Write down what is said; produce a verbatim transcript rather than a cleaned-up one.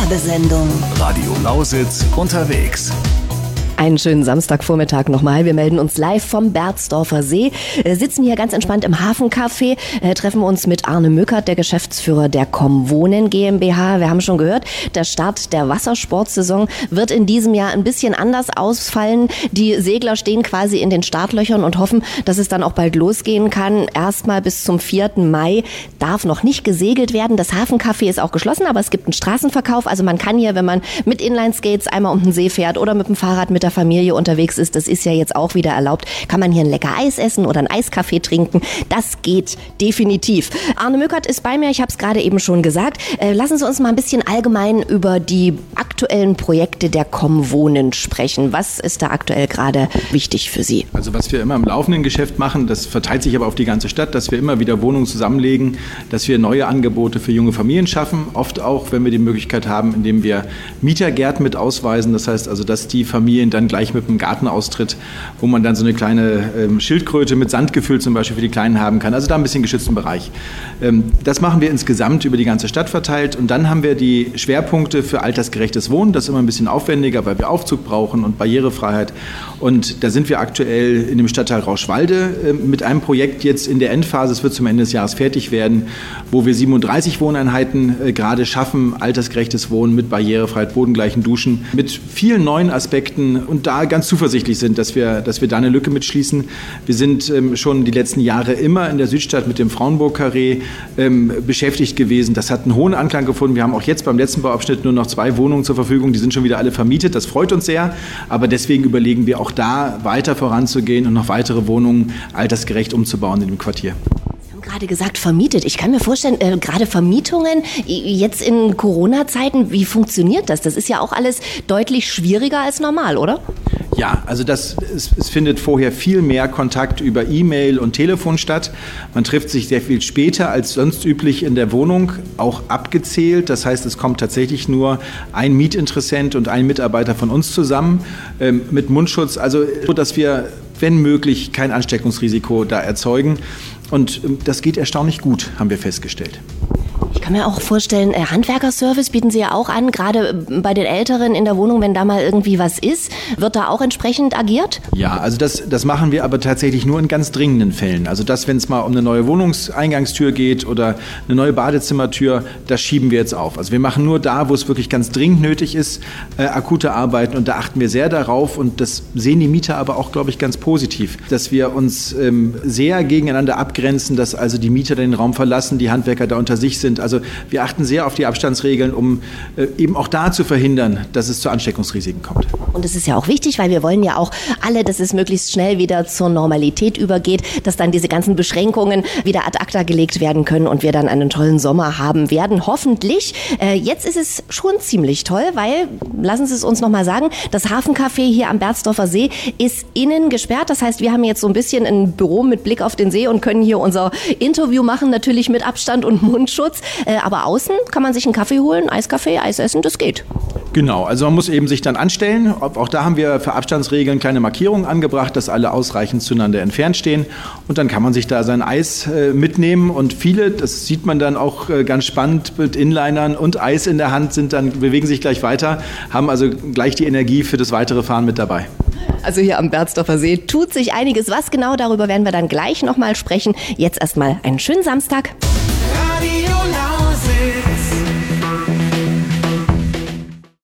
Werbesendung. Radio Lausitz unterwegs. Einen schönen Samstagvormittag nochmal. Wir melden uns live vom Berzdorfer See, äh, sitzen hier ganz entspannt im Hafencafé, äh, treffen uns mit Arne Mückert, der Geschäftsführer der Comwohnen GmbH. Wir haben schon gehört, der Start der Wassersportsaison wird in diesem Jahr ein bisschen anders ausfallen. Die Segler stehen quasi in den Startlöchern und hoffen, dass es dann auch bald losgehen kann. Erstmal bis zum vierten Mai darf noch nicht gesegelt werden. Das Hafencafé ist auch geschlossen, aber es gibt einen Straßenverkauf. Also man kann hier, wenn man mit Inlineskates einmal um den See fährt oder mit dem Fahrrad mit der Familie unterwegs ist, das ist ja jetzt auch wieder erlaubt, kann man hier ein lecker Eis essen oder einen Eiskaffee trinken. Das geht definitiv. Arne Mückert ist bei mir, ich habe es gerade eben schon gesagt. Äh, lassen Sie uns mal ein bisschen allgemein über die aktuellen Projekte der Comwohnen sprechen. Was ist da aktuell gerade wichtig für Sie? Also was wir immer im laufenden Geschäft machen, das verteilt sich aber auf die ganze Stadt, dass wir immer wieder Wohnungen zusammenlegen, dass wir neue Angebote für junge Familien schaffen. Oft auch, wenn wir die Möglichkeit haben, indem wir Mietergärten mit ausweisen. Das heißt also, dass die Familien dann gleich mit einem Gartenaustritt, wo man dann so eine kleine ähm, Schildkröte mit Sand gefüllt zum Beispiel für die Kleinen haben kann. Also da ein bisschen geschützten Bereich. Ähm, das machen wir insgesamt über die ganze Stadt verteilt. Und dann haben wir die Schwerpunkte für altersgerechtes Wohnen. Das ist immer ein bisschen aufwendiger, weil wir Aufzug brauchen und Barrierefreiheit. Und da sind wir aktuell in dem Stadtteil Rauschwalde äh, mit einem Projekt jetzt in der Endphase. Es wird zum Ende des Jahres fertig werden, wo wir siebenunddreißig Wohneinheiten äh, gerade schaffen. Altersgerechtes Wohnen mit Barrierefreiheit, bodengleichen Duschen, mit vielen neuen Aspekten und da ganz zuversichtlich sind, dass wir, dass wir da eine Lücke mitschließen. Wir sind ähm, schon die letzten Jahre immer in der Südstadt mit dem Frauenburg-Karree ähm, beschäftigt gewesen. Das hat einen hohen Anklang gefunden. Wir haben auch jetzt beim letzten Bauabschnitt nur noch zwei Wohnungen zur Verfügung. Die sind schon wieder alle vermietet. Das freut uns sehr. Aber deswegen überlegen wir auch da weiter voranzugehen und noch weitere Wohnungen altersgerecht umzubauen in dem Quartier. Gerade gesagt, vermietet. Ich kann mir vorstellen, äh, gerade Vermietungen jetzt in Corona-Zeiten, wie funktioniert das? Das ist ja auch alles deutlich schwieriger als normal, oder? Ja, also das, es, es findet vorher viel mehr Kontakt über E-Mail und Telefon statt. Man trifft sich sehr viel später als sonst üblich in der Wohnung, auch abgezählt. Das heißt, es kommt tatsächlich nur ein Mietinteressent und ein Mitarbeiter von uns zusammen ähm, mit Mundschutz. Also, so dass wir, wenn möglich, kein Ansteckungsrisiko da erzeugen. Und das geht erstaunlich gut, haben wir festgestellt. Ich kann mir auch vorstellen, Handwerkerservice bieten Sie ja auch an, gerade bei den Älteren in der Wohnung, wenn da mal irgendwie was ist. Wird da auch entsprechend agiert? Ja, also das, das machen wir aber tatsächlich nur in ganz dringenden Fällen. Also das, wenn es mal um eine neue Wohnungseingangstür geht oder eine neue Badezimmertür, das schieben wir jetzt auf. Also wir machen nur da, wo es wirklich ganz dringend nötig ist, äh, akute Arbeiten, und da achten wir sehr darauf, und das sehen die Mieter aber auch, glaube ich, ganz positiv, dass wir uns ähm, sehr gegeneinander abgrenzen, dass also die Mieter den Raum verlassen, die Handwerker da unter sich sind. Also wir achten sehr auf die Abstandsregeln, um äh, eben auch da zu verhindern, dass es zu Ansteckungsrisiken kommt. Und es ist ja auch wichtig, weil wir wollen ja auch alle, dass es möglichst schnell wieder zur Normalität übergeht, dass dann diese ganzen Beschränkungen wieder ad acta gelegt werden können und wir dann einen tollen Sommer haben werden, hoffentlich. Äh, jetzt ist es schon ziemlich toll, weil, lassen Sie es uns nochmal sagen, das Hafencafé hier am Berzdorfer See ist innen gesperrt. Das heißt, wir haben jetzt so ein bisschen ein Büro mit Blick auf den See und können hier unser Interview machen, natürlich mit Abstand und Mundschutz. Äh, aber außen kann man sich einen Kaffee holen, Eiskaffee, Eis essen, das geht. Genau, also man muss eben sich dann anstellen. Auch da haben wir für Abstandsregeln kleine Markierungen angebracht, dass alle ausreichend zueinander entfernt stehen. Und dann kann man sich da sein Eis äh, mitnehmen. Und viele, das sieht man dann auch äh, ganz spannend, mit Inlinern und Eis in der Hand, sind dann, bewegen sich gleich weiter, haben also gleich die Energie für das weitere Fahren mit dabei. Also hier am Berzdorfer See tut sich einiges. Was genau, darüber werden wir dann gleich nochmal sprechen. Jetzt erstmal einen schönen Samstag.